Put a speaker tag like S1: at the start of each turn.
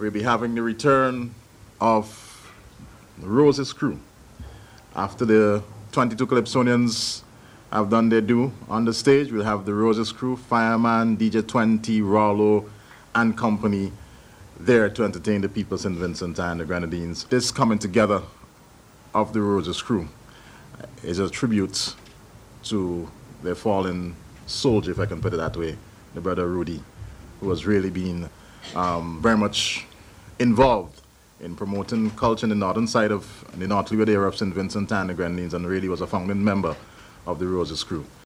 S1: we'll be having the return of the Roses crew. After the 22 Calypsonians have done their due on the stage, we'll have the Roses crew, Fireman, DJ 20, Rollo, and company there to entertain the people of St. Vincent and the Grenadines. This coming together of the Roses crew is a tribute to their fallen soldier, if I can put it that way, the brother Rudy, who has really been very much involved in promoting culture in the northern side of the North Leeward area of St. Vincent and the Grenadines, and really was a founding member of the Roses crew.